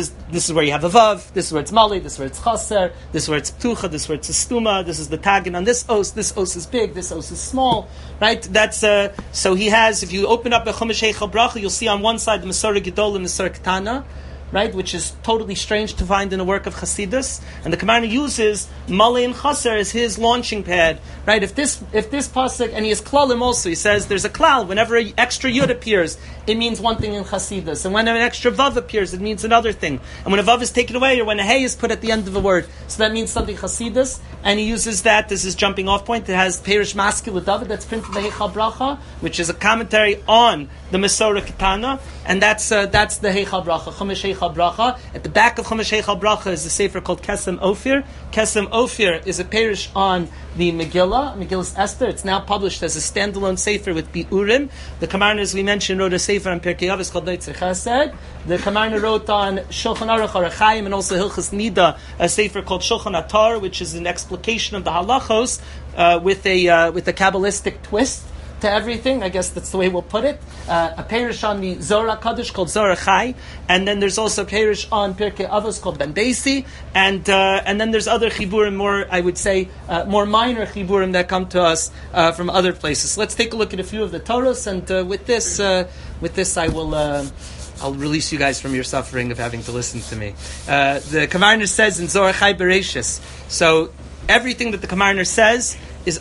you have a vav, this is where it's mali, this is where it's chaser, this is where it's ptucha, this is where it's a stuma, this is the tagin on this os is big, this os is small, right? That's so he has. If you open up a Chumash Heichal Bracha, you'll see on one side the Mesorah Gedol and the Mesorah Ketana, right, which is totally strange to find in a work of Chassidus, and the Kamarna uses Mali and Chaser as his launching pad, right? If this pasuk, and he has klalim also, he says there's a klal, whenever an extra yud appears, it means one thing in Chassidus, and when an extra vav appears, it means another thing, and when a vav is taken away, or when a hey is put at the end of a word, so that means something Chassidus, and he uses that as his jumping off point. It has Perish Maskil David, that's printed in the Heichal Bracha, which is a commentary on the Mesorah Ketana, and that's the Heichal Bracha, Chumash Heichal Bracha. At the back of Chumash Heichal Bracha is a sefer called Kesem Ophir. Kesem Ophir is a parish on the Megillah's Esther. It's now published as a standalone sefer with Bi'urim. The Kamarna, as we mentioned, wrote a sefer on Pirkei Avos called Neitzer Chesed. The Kamarna wrote on Shulchan Aruch Arachayim and also Hilchas Nida, a sefer called Shulchan Atar, which is an explication of the halachos with a Kabbalistic twist to everything. I guess that's the way we'll put it. A parish on the Zohar Kaddish called Zohar Chai, and then there's also a parish on Pirkei Avos called Ben Beisi, and then there's other chiburim, more, I would say, more minor chiburim that come to us from other places. Let's take a look at a few of the Toros, and with this I will. I'll release you guys from your suffering of having to listen to me. The Kamarner says in Zohar Chai Bereshis. So everything that the Kamarner says is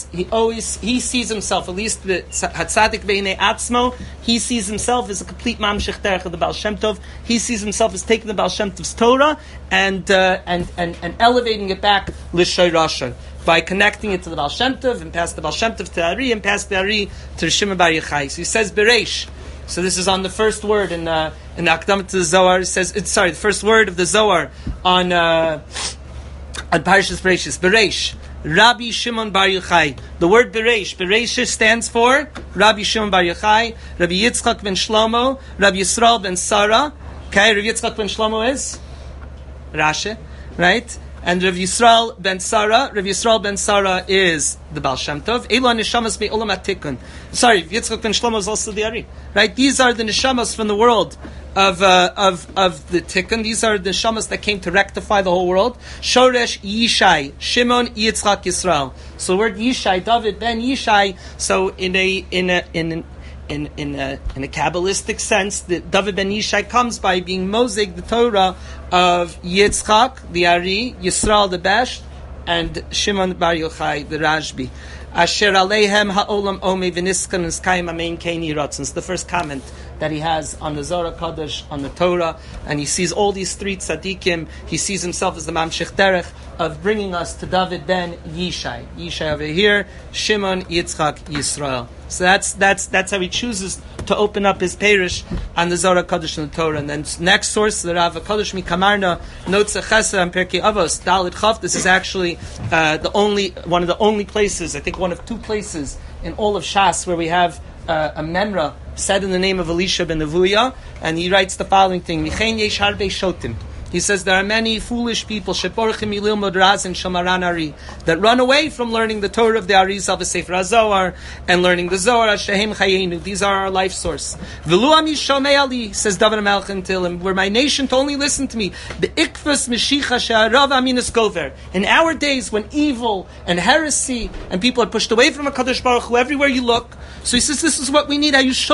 he sees himself, at least the Hatzadik Beinei Atzmo, he sees himself as a complete Mamshech Derech of the Baal Shem Tov. He sees himself as taking the Baal Shem Tov's Torah and elevating it back l'shay Rasha by connecting it to the Baal Shem Tov and past the Baal Shem Tov to Ari and past the Ari to Shimon Bar Yochai. So he says Bereish. So this is on the first word in the Akdamah to the Zohar. It says, the first word of the Zohar on Parshas Bereishis. Bereish. Rabbi Shimon Bar Yochai. The word Bereish stands for Rabbi Shimon Bar Yochai, Rabbi Yitzchak ben Shlomo, Rabbi Yisrael ben Sarah. Okay, Rabbi Yitzchak ben Shlomo is Rashi, right? And Rabbi Yisrael ben Sarah is the Baal Shem Tov. Elo neshamas me'olam hatikun. Sorry, Yitzchak ben Shlomo is also the Ari. Right? These are the neshamas from the world of the Tikkun. These are the neshamas that came to rectify the whole world. Shoresh Yishai, Shimon Yitzchak Yisrael. So the word Yishai, David ben Yishai. So in a Kabbalistic sense, that David ben Yishai comes by being mosaic the Torah of Yitzchak, the Ari, Yisrael, the Besh, and Shimon Bar Yochai, the Rashbi. Asher aleihem ha'olam omei v'niskan n'skayim amein keini ratzon. The first comment that he has on the Zohar Kodesh, on the Torah, and he sees all these three tzaddikim. He sees himself as the Mamshech Derech of bringing us to David ben Yishai. Yishai over here, Shimon, Yitzchak, Yisrael. So that's how he chooses to open up his parish on the Zohar Kodesh and the Torah. And then next source, the Rav Kodesh Mikamarna notes a Chesed on Pirkei Avos Dalit Chav. This is actually one of the only places, I think one of two places in all of Shas where we have a memra said in the name of Elisha ben Nevuya, and he writes the following thing: Michein yesh harbe shotim. He says there are many foolish people that run away from learning the Torah of the Arizal, the Sefer HaZohar, and learning the Zohar. These are our life source. Says David HaMelech in Tehillim, were my nation to only listen to me. In our days when evil and heresy and people are pushed away from HaKadosh Baruch Hu everywhere you look. So he says this is what we need. If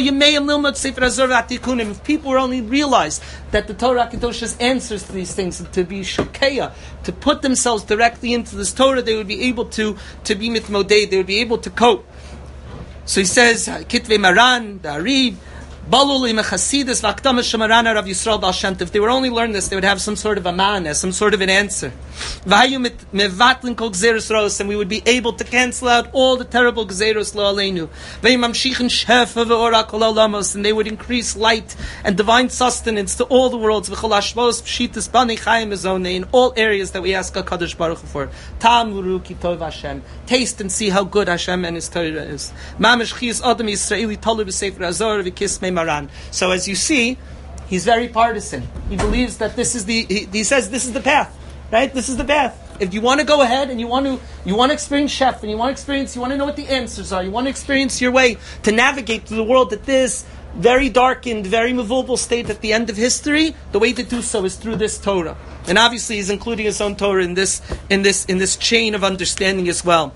people would only realize that the Torah HaKadosh answers to these things, and to be shokeya, to put themselves directly into this Torah, they would be able to be mitmodei, they would be able to cope. So he says, Kitvei Maran, the Arib, Balul Imechasidis Vakdama Shemarana Rav Yisrael Baal Shem Tov. If they would only learn this, they would have some sort of a mana, some sort of an answer. V'hayu mevatlin kol gzeros roos, and we would be able to cancel out all the terrible gzeros lo aleinu. V'yimamshichin shefa ve'ora kol olamos, and they would increase light and divine sustenance to all the worlds. V'chol hashvos pshitas bani chayim ezonei, in all areas that we ask HaKadosh Baruch Hu for. Tam uru ki tov Hashem. Taste and see how good Hashem and His Torah is. Mamish chiyas adam Yisraeli tolu b'sefer HaZohar v'kismei Maran. So as you see, he's very partisan. He believes that this is he says this is the path, right? This is the path. If you want to go ahead and you want to experience Shef, and you want to know what the answers are, you want to experience your way to navigate through the world at this very darkened, very movable state at the end of history, the way to do so is through this Torah. And obviously he's including his own Torah in this chain of understanding as well.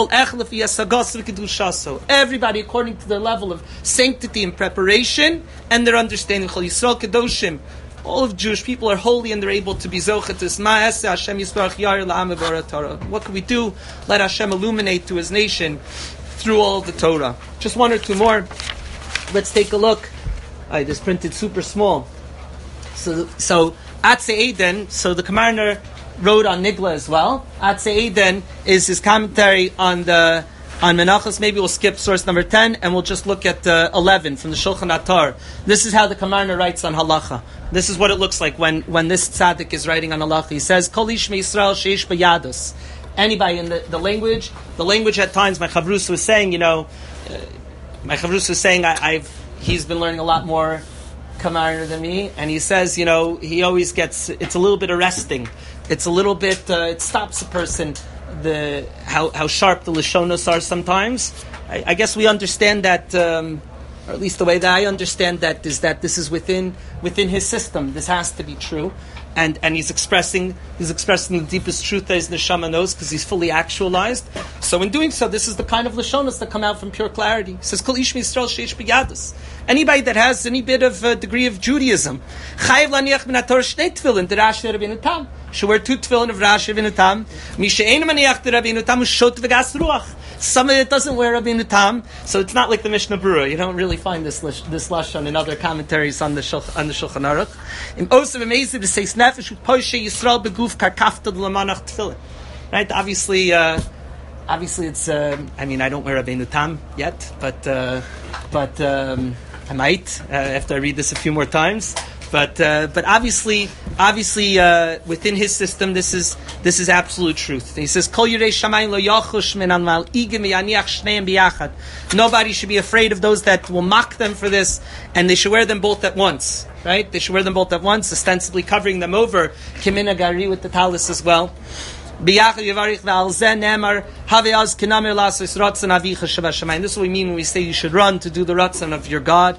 Everybody according to their level of sanctity and preparation and their understanding. All of Jewish people are holy and they're able to be zochetis. What can we do? Let Hashem illuminate to His nation through all of the Torah. Just one or two more. Let's take a look. This printed super small. So Atze Eden, so the Kamarner wrote on Nigla as well. Atze Eden is his commentary on Menachos. Maybe we'll skip source number 10 and we'll just look at 11 from the Shulchan Atar. This is how the Kamarner writes on Halacha. This is what it looks like when this tzaddik is writing on Halacha. He says, Kol ish me'Yisrael sheish b'yados. Anybody in the language at times, my Chavrus was saying, he's been learning a lot more Kamarner than me, and he says, he always gets, it's a little bit arresting. It's a little bit, it stops a person, how sharp the Lashonos are sometimes. I guess we understand that, or at least the way that I understand that is that this is within his system. This has to be true. And he's expressing the deepest truth that his neshama knows because he's fully actualized. So in doing so, this is the kind of lashonos that come out from pure clarity. He says, "Kol ish Yisrael sheish b'yados." Anybody that has any bit of degree of Judaism, chayiv laniach min haTorah shnei tefillin de Rashi Rabbeinu Tam. Should wear two tefillin of Rashi Rabbeinu Tam. Mi she'ein maniach de Rabbeinu Tam u'shot v'gas ruach. Somebody that doesn't wear Rabbeinu Tam, so it's not like the Mishnah Berurah. You don't really find this lashon in other commentaries on the Shulchan Aruch. In Osav Amazing, it says nefesh u'poshe Yisrael beguf karkafta d'lamanach tefillin. Right? Obviously, it's. I don't wear Rabbeinu Tam yet, but I might after I read this a few more times. But obviously, within his system, this is absolute truth. He says, "Kol yirei shamayim lo yachush min anmal igim v'yaniach shneim biyachad." Nobody should be afraid of those that will mock them for this, and they should wear them both at once. Right? They should wear them both at once, ostensibly covering them over. Kimina gari with the talis as well. This is what we mean when we say you should run to do the ratzon of your God.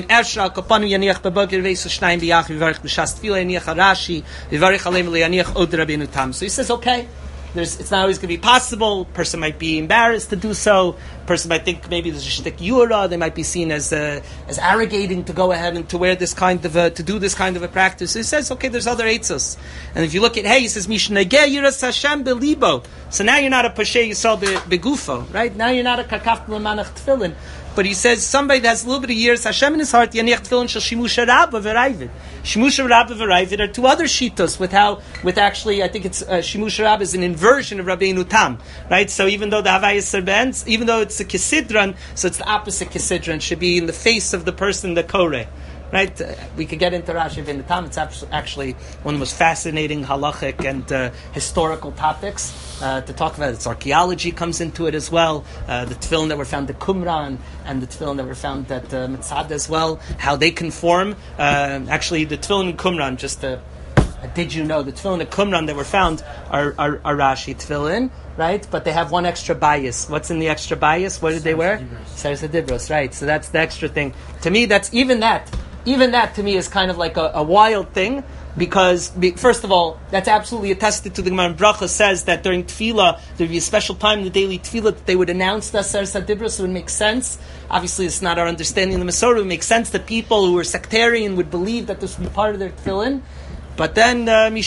So he says, okay, it's not always going to be possible. A person might be embarrassed to do so. A person might think maybe there's a shtik yura. They might be seen as arrogating to go ahead and to wear this kind of to do this kind of a practice. So he says, okay, there's other eitzos. And if you look at he says mishnageh yiras Hashem belibo. So now you're not a pashe yisol begufo, right? Now you're not a kakaf l'manach tefillin. But he says somebody that has a little bit of years, Hashem in his heart, yaniach tefillin shel shimusha rabba v'rayvid. Shimusha rabba v'rayvid are two other shitos with actually, I think it's shimusha rabba is an inversion of Rabbeinu Tam, right? So even though the Havayas Serbens, even though it's a kisidron, so it's the opposite kisidron, should be in the face of the person, the kore. Right, we could get into Rashi in the time. It's actually one of the most fascinating halachic and historical topics to talk about. Its archaeology comes into it as well. The tefillin that were found at Qumran and the tefillin that were found at Mitzad as well. How they conform. Actually, the tefillin in Qumran. Did you know the tefillin at Qumran that were found are Rashi tefillin? Right, but they have one extra bias. What's in the extra bias? What did they wear? Saris Adibros. Right, so that's the extra thing. To me, that's even that to me is kind of like a wild thing, because first of all, that's absolutely attested to. The Gemara in Bracha says that during Tefillah, there would be a special time in the daily Tefillah that they would announce the Saris Adibros, so it would make sense. Obviously, it's not our understanding of the Masorah. It would make sense that people who were sectarian would believe that this would be part of their Tefillin. But then,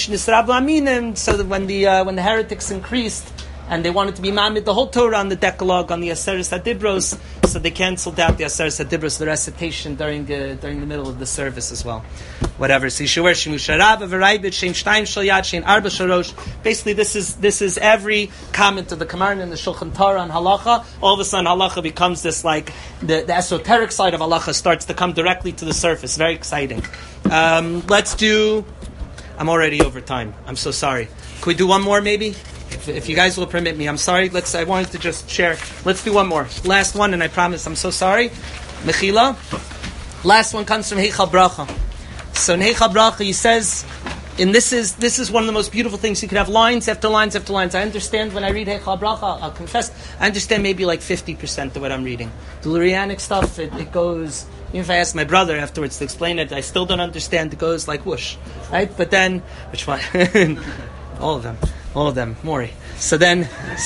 so that when the heretics increased, and they wanted to be mamid the whole Torah on the Decalogue, on the Aseres HaDibros, so they cancelled out the Aseres HaDibros, the recitation during the middle of the service as well. Whatever. So you should wear Shimush Rabba, V'raybit, Shein Shtayim Shal Yad, Shein Arba Shalosh. Basically, this is every comment of the Kamarna and the Shulchan Torah on Halacha. All of a sudden, Halacha becomes this, like, the esoteric side of Halacha starts to come directly to the surface. Very exciting. Let's do... I'm already over time. I'm so sorry. Could we do one more, maybe? If you guys will permit me, I'm sorry. I wanted to just share. Let's do one more. Last one, and I promise I'm so sorry. Mechila. Last one comes from Heichal Bracha. So in Heichal Bracha, he says, and this is one of the most beautiful things. You could have lines after lines after lines. I understand when I read Heichal Bracha, I'll confess, I understand maybe like 50% of what I'm reading. The Lurianic stuff, it goes... Even if I ask my brother afterwards to explain it, I still don't understand. It goes like whoosh, right? But then, which one? All of them, Maury. So the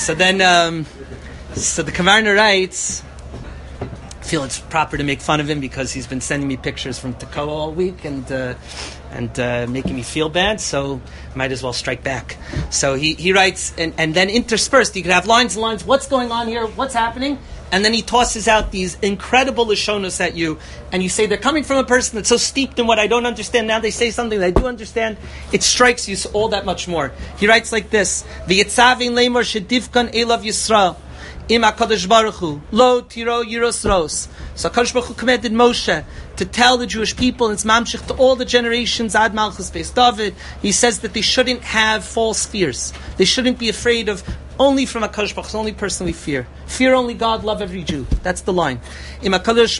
Kavarna writes, I feel it's proper to make fun of him because he's been sending me pictures from Tekoa all week and making me feel bad, so might as well strike back. So he writes, and then interspersed, you could have lines and lines, what's going on here, what's happening? And then he tosses out these incredible Lashonos at you, and you say, they're coming from a person that's so steeped in what I don't understand. Now they say something that I do understand. It strikes you all that much more. He writes like this, V'yitzavin leimor shedivkan elav Yisrael, im HaKadosh Baruch Hu, lo tiro yiros ros. So HaKadosh Baruch Hu commanded Moshe to tell the Jewish people, and it's mamshich to all the generations, Ad Malchus Beis David, he says that they shouldn't have false fears. They shouldn't be afraid of only from HaKadosh Baruch Hu, the only person we fear. Fear only God, love every Jew. That's the line. What is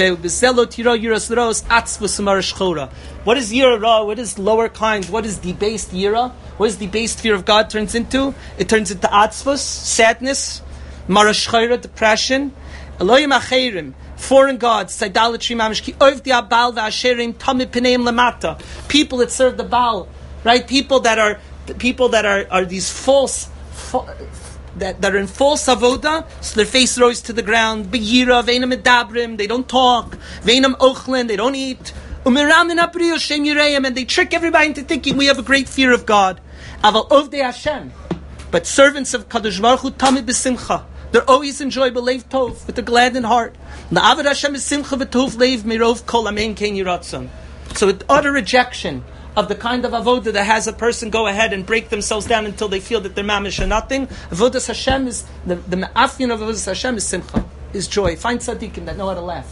Yira Ra? What is lower kind? What is debased Yira? What is debased fear of God turns into? It turns into Atzvus, sadness, Marashchayra, depression, Elohim Acherim, foreign gods, idolatry, mamishki, oivdi abal v'asherim, tamid p'neim lamata. People that serve the Baal, right? People that are these false, that are in false avoda, so their face rose to the ground. B'yira, v'einam edabrim, they don't talk. V'einam ochlin, they don't eat. U'miramin abriyo shem yireim, and they trick everybody into thinking we have a great fear of God. Aval ovdei Hashem, but servants of Kadosh Baruch Hu, tamid b'simcha. They're always enjoy b'leiv tov, with a gladdened heart. Na'avad Hashem is simcha v'tov leiv mirov kol amen kein yiratzon. So with utter rejection of the kind of avodah that has a person go ahead and break themselves down until they feel that they're mamish and nothing. Avodas Hashem is, the me'afyin of Avodas Hashem is simcha, is joy. Find tzaddikim that know how to laugh.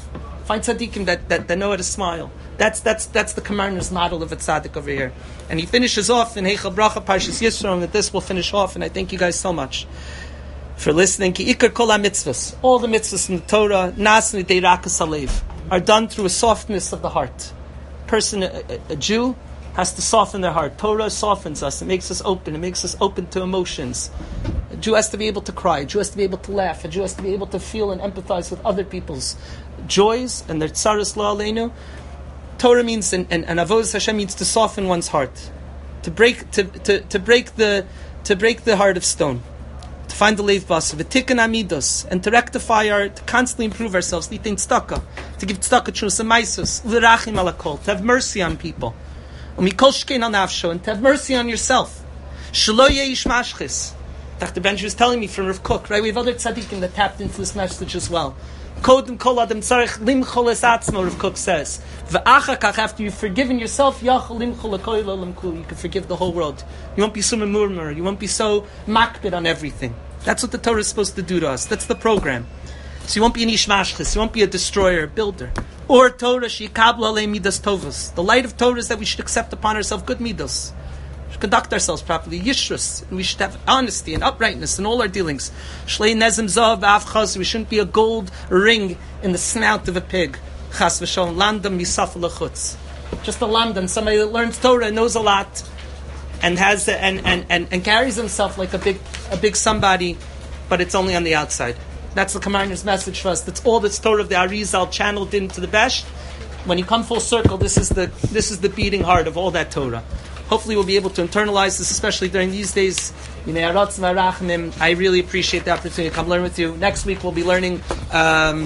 Find tzaddikim that know how to smile. That's the commander's model of a tzaddik over here. And he finishes off in Heichal Bracha Parshas Yisro, that this will finish off, and I thank you guys so much for listening. Ki ikar kol ha-mitzvahs, all the mitzvahs in the Torah, nas nidei rakas halev, are done through a softness of the heart. A Jew has to soften their heart. Torah softens us. It makes us open. It makes us open to emotions. A Jew has to be able to cry. A Jew has to be able to laugh. A Jew has to be able to feel and empathize with other people's joys and their tsaras lo aleinu. Torah means, and avodas Hashem means to soften one's heart, to break the heart of stone, to find the leiv basar, v'tikkun amidos, and to rectify to constantly improve ourselves, litin tzedakah, to give tzedakah trus and maisos, l'rachim alakol, to have mercy on people, umikol shkein al nafsho, and to have mercy on yourself. Shelo yeish mashchis. Dr. Benji was telling me from Rav Kook, right? We have other tzaddikim that tapped into this message as well. Kodem kol adam tzarich limchol es atzmo, Rav Kook says. V'achakach, after you've forgiven yourself, yachol limchol l'kol olam kul, you can forgive the whole world. You won't be so murmur. You won't be so makbid on everything. That's what the Torah is supposed to do to us. That's the program. So you won't be an ish mashchis. You won't be a destroyer, a builder. Or Torah she'ikablu alei midas tovos. The light of Torah is that we should accept upon ourselves good midas. We should conduct ourselves properly, yishrus, and we should have honesty and uprightness in all our dealings. Shlei nezim zav v'avchaz. We shouldn't be a gold ring in the snout of a pig. Chas v'shalom landam yisaf l'chutz. Just a lamdan, somebody that learns Torah, knows a lot, and has and carries himself like a big somebody, but it's only on the outside. That's the commander's message for us. That's all that's Torah of the Arizal channeled into the Besh. When you come full circle, this is the beating heart of all that Torah. Hopefully we'll be able to internalize this, especially during these days. I really appreciate the opportunity to come learn with you. Next week we'll be learning